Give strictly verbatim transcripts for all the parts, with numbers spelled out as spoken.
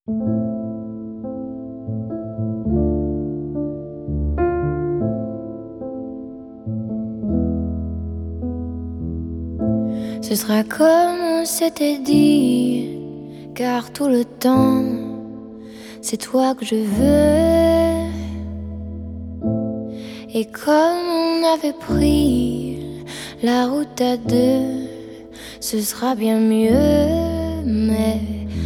Ce sera comme on s'était dit, car tout le temps, c'est toi que je veux. Et comme on avait pris la route à deux, ce sera bien mieux. Mais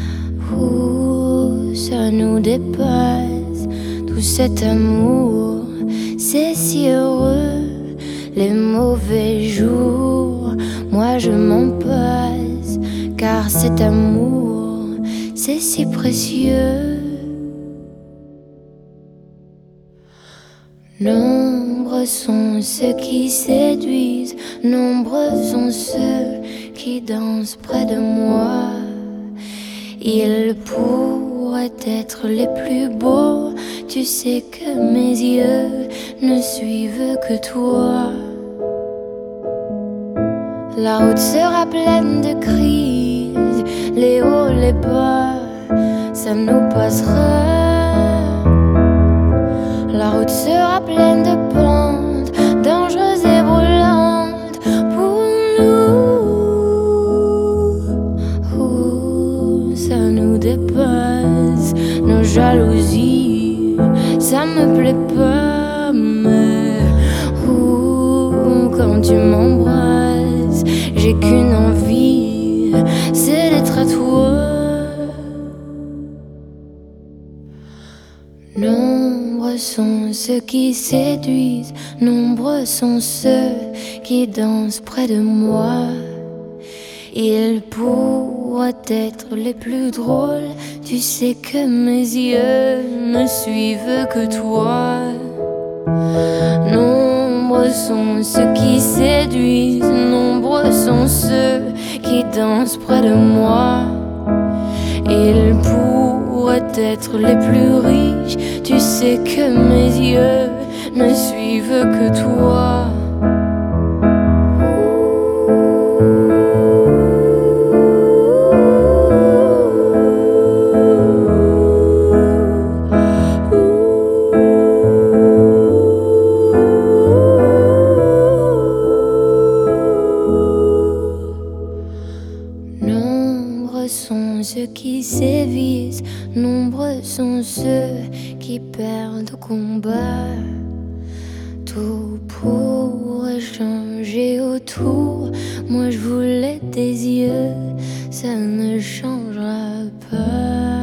ouh, ça nous dépasse, tout cet amour, c'est si heureux. Les mauvais jours, moi je m'en passe, car cet amour, c'est si précieux. Nombreux sont ceux qui séduisent, nombreux sont ceux qui dansent près de moi. Ils pourraient être les plus beaux, tu sais que mes yeux ne suivent que toi. La route sera pleine de crises, les hauts, les bas, ça nous passera. La route sera pleine de pentes, dangereuses et brûlantes pour nous. Ouh, ça nous dépasse, nos jalousies, ça me plaît pas. Mais ouh, quand tu m'embrasses, j'ai qu'une envie, c'est d'être à toi. Nombreux sont ceux qui séduisent, nombreux sont ceux qui dansent près de moi. Ils pourraient être les plus drôles, tu sais que mes yeux ne suivent que toi. Nombreux sont ceux qui séduisent, nombreux sont ceux qui dansent près de moi. Ils pourraient être les plus riches, tu sais que mes yeux ne suivent que toi. Nombreux sont ceux qui sévissent, nombreux sont ceux qui perdent au combat. Tout pourrait changer autour, moi je voulais tes yeux, ça ne changera pas.